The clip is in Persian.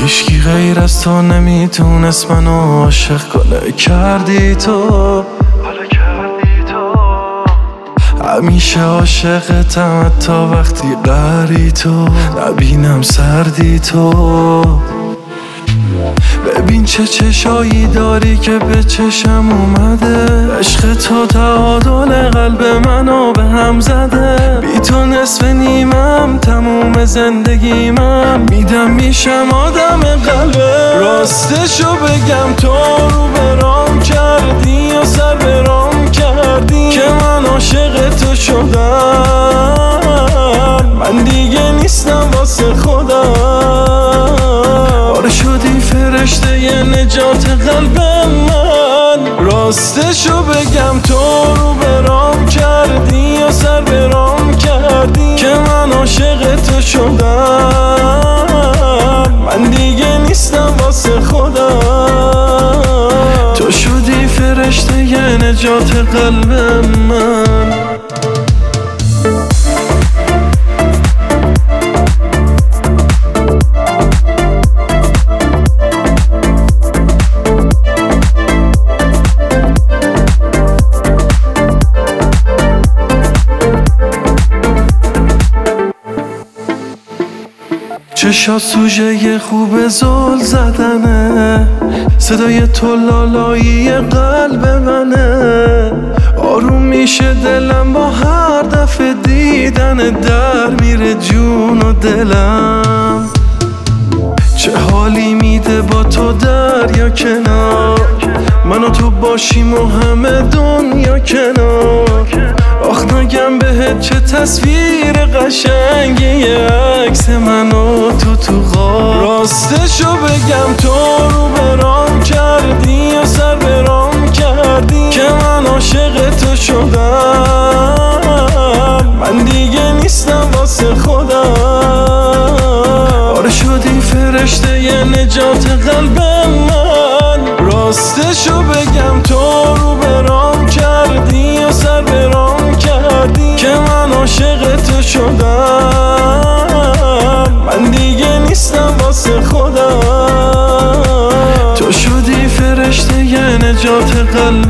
هیچکی غیر از تو نمیتونست منو عاشق کنه. کردی تو همیشه عاشقتم، حتی وقتی قهری تو نبینم سردی تو. ببین چه چشایی داری که به چشم اومده، عشق تو تعادل قلب منو به هم زده. بی تو نصف نیمم، تموم زندگیمم، میدم میشم آدم قلبه. راستشو بگم تو رو برام کردی و سر برام کردی که من عاشق تو شدم. من دیگه نیستم واسه خودم، باره شدی فرشته ی نجات قلب من. راستشو بگم تو رو برام کردی و سر برام کردی که من عاشق تو شدم. من دیگه نیستم واسه خودم، تو شدی فرشته ی نجات قلب من. چشات سوژه خوب زل زدنه، صدای تو لالایی قلب منه. آروم میشه دلم با هر دفعه دیدن، در میره جون و دلم. چه حالی میده با تو دریا کنار، من و تو باشیم و همه دنیا کنار. آخ نگم بهت چه تصویر قشنگی، یه عکس من و تو غار. راستشو بگم تو رو برام کردی و سر برام کردی که من عاشق تو شدم. من دیگه نیستم واسه خودم، باره شدی فرشته ی نجات قلب من. راستشو بگم تو رو برام کردی و سر برام کردی که من عاشق تو شدم. من دیگه نیستم واسه خودم، تو شدی فرشته ی نجات قلب